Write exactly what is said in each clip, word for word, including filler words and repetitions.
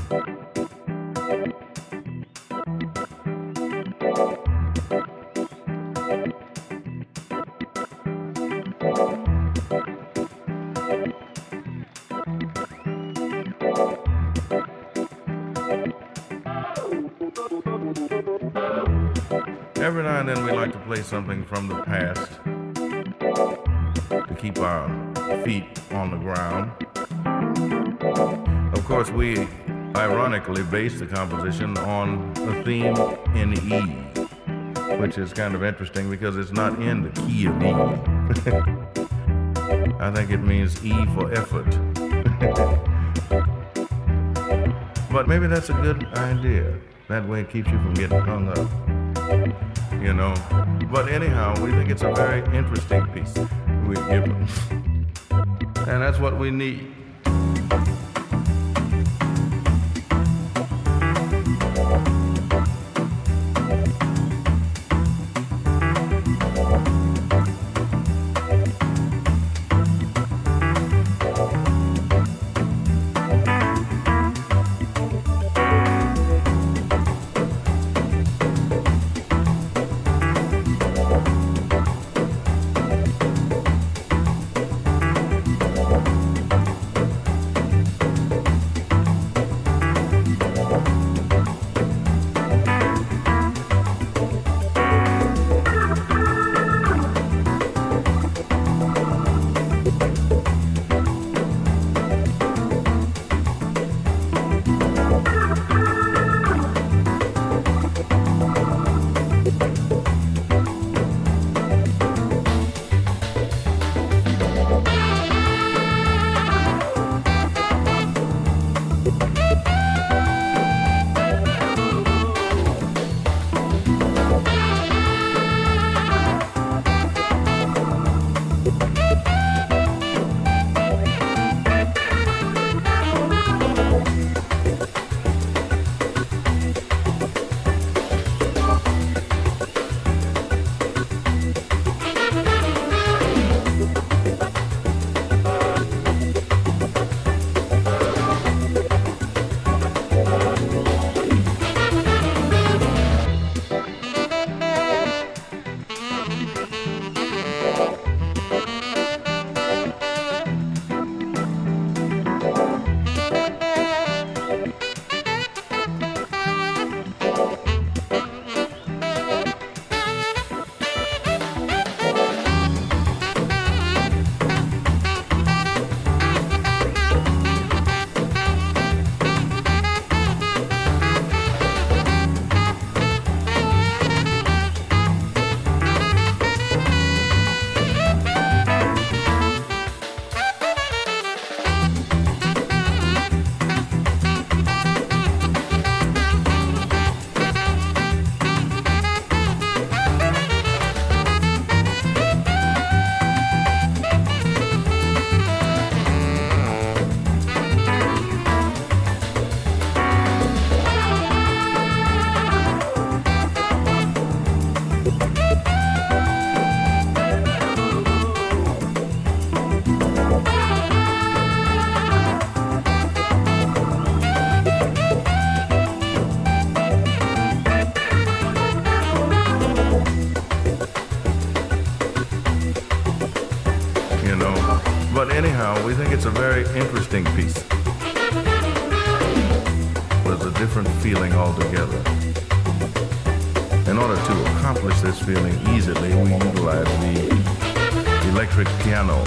Every now and then we like to play something from the past to keep our feet on the ground. Of course, we ironically based the composition on a theme in E, which is kind of interesting because it's not in the key of E. I think it means E for effort. But maybe that's a good idea. That way it keeps you from getting hung up. You know, but anyhow, we think it's a very interesting piece we're given, and that's what we need. We think it's a very interesting piece. With a different feeling altogether. In order to accomplish this feeling easily, we utilize the electric piano.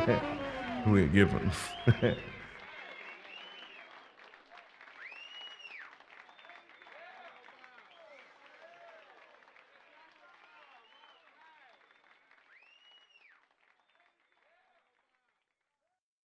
we give them.